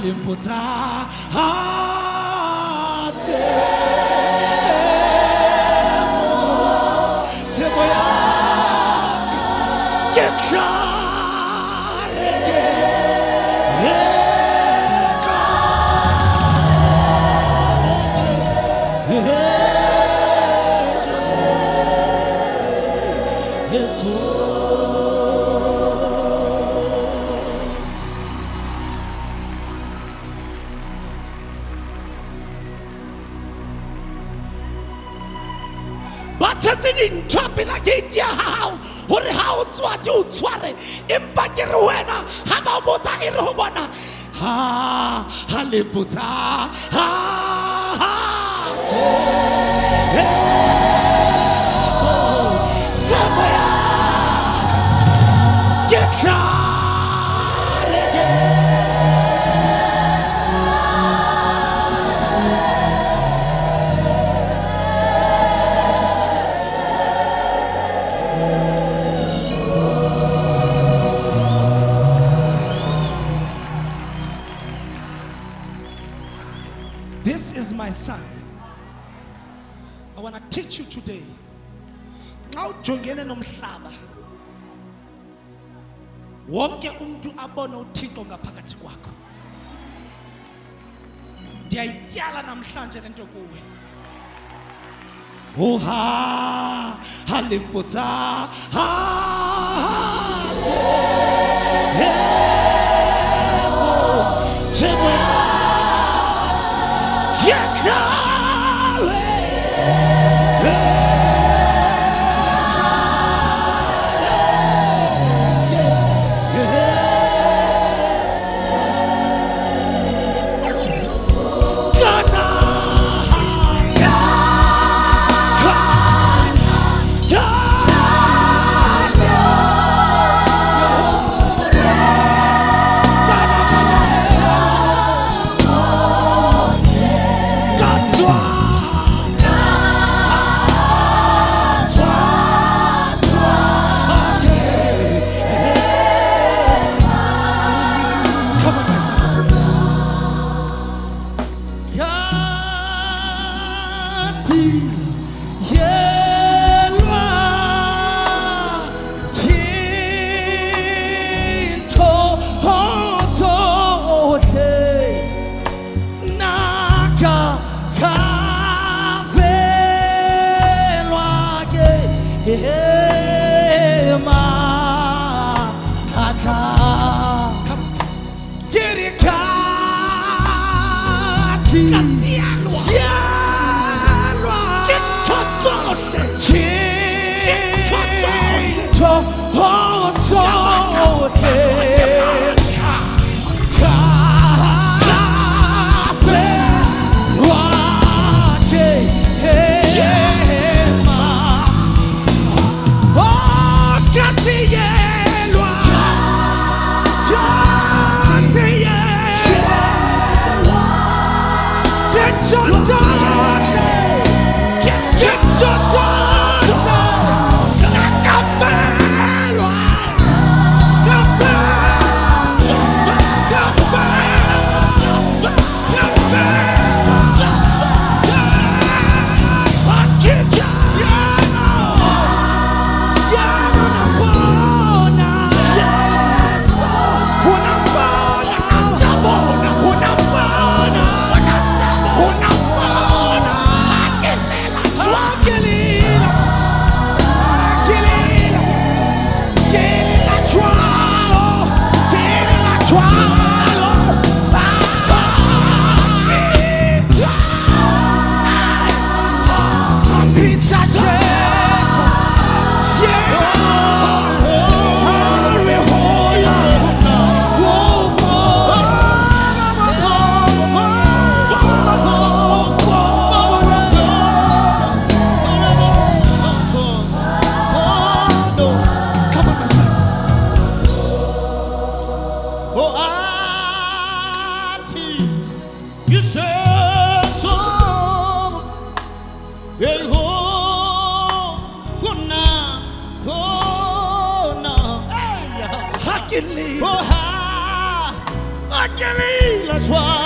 halimputsa tsebo ya ke tlareke dintho pela gate ya hao hore ha o tswa di o tshware empa ke re wena ha ba o botsa e re ho bona ha le botsa tsebo ya ke tlareke This is my son. I want to teach you today. Now jongene nomhlaba. Wonke umuntu abona uThixo ngaphakathi kwakho. Ndiyayala namhlanje lento kuwe. Oha, halimputsa tswa